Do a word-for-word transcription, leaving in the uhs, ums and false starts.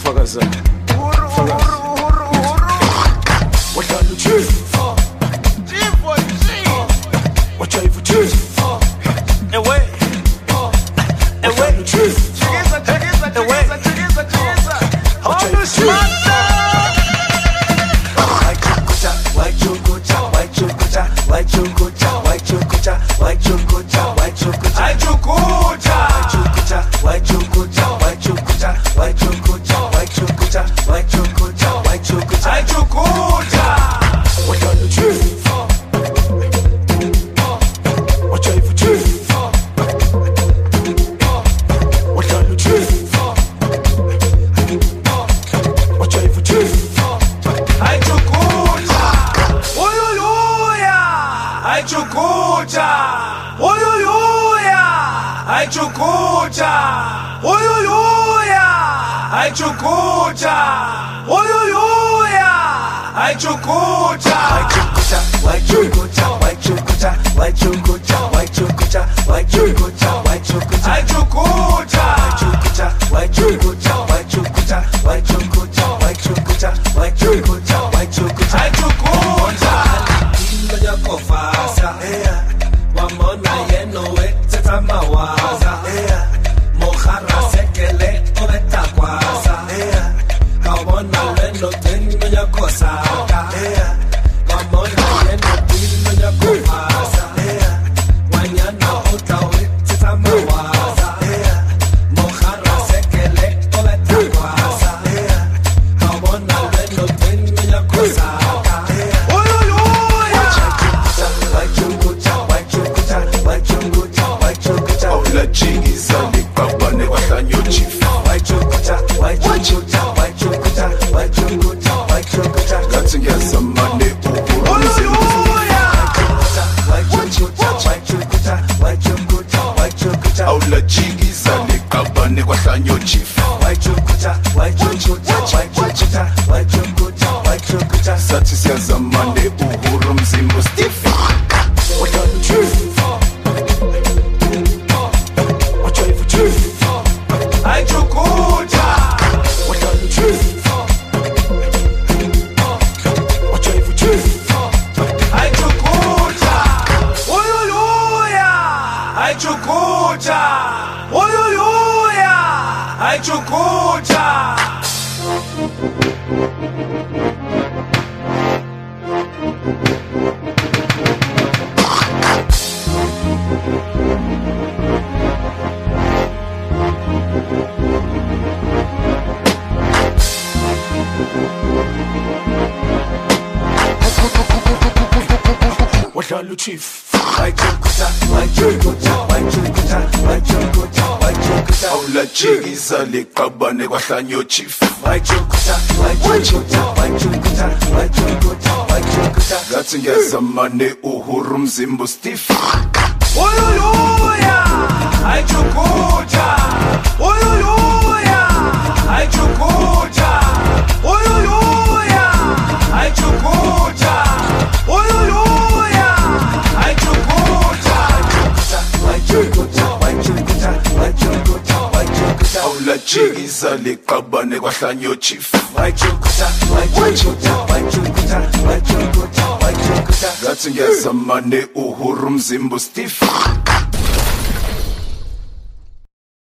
fakaza fakaza wadlala chief chief boy chief watch out for chief away away chief chikiza chikiza chikiza chikiza chikiza watch out for chief white chocolate white chocolate white chocolate white chocolate white chocolate white chocolate white chocolate white chocolate white chocolate white chocolate white chocolate white chocolate white chocolate white chocolate white chocolate what are the truth what are the truth what are the truth what are the truth I chocolate Aichukucha, oyuyuya, aichukucha, oyuyuya, aichukucha, oyuyuya, aichukucha, aichukucha, aichukucha, aichukucha, aichukucha, aichukucha, aichukucha, aichukucha, aichukucha, aichukucha, aichukucha, aichukucha, aichukucha, aichukucha, aichukucha, aichukucha, aichukucha. Kofasa wamona yeno weteta mawaza mohara sekele obeta kwasa kawona leno tengo ya kosaka wamona yeno tengo ya kofasa wanyana ota weteta mawaza mohara sekele obeta kwasa kawona leno tengo ya kosaka Chigiza likabane watanyo chief white chocolate white chocolate white chocolate white chocolate white chocolate Gathi ngiyazamane uburuzi white chocolate white chocolate white chocolate white chocolate awula chigiza likabane watanyo chief white chocolate white chocolate white chocolate white chocolate white chocolate sathi siyazamane uhuru mzimbo stiff what are the truth Aichukucha, what are the truth? What are the truth? Aichukucha, oyuyuya, aichukucha, oyuyuya, aichukucha. What are the chief? White chocolate, white chocolate, white chocolate, white chocolate, white chocolate. Awula chigiza likabane watanyo chief White chocolate, white chocolate, white chocolate, white chocolate, white chocolate. Gathi ngiyazamane uhuru mzimbo stiff Oyuyuya, aichukucha, oyuyuya, aichukucha, oyuyuya, aichukucha, oyuyuya, aichukucha, white chocolate, white chocolate, white chocolate, white chocolate. awula chigiza likabane watanyo chief White chocolate, white chocolate, white chocolate, white chocolate, white chocolate. Gathi ngiyazamane uhuru mzimbo stiff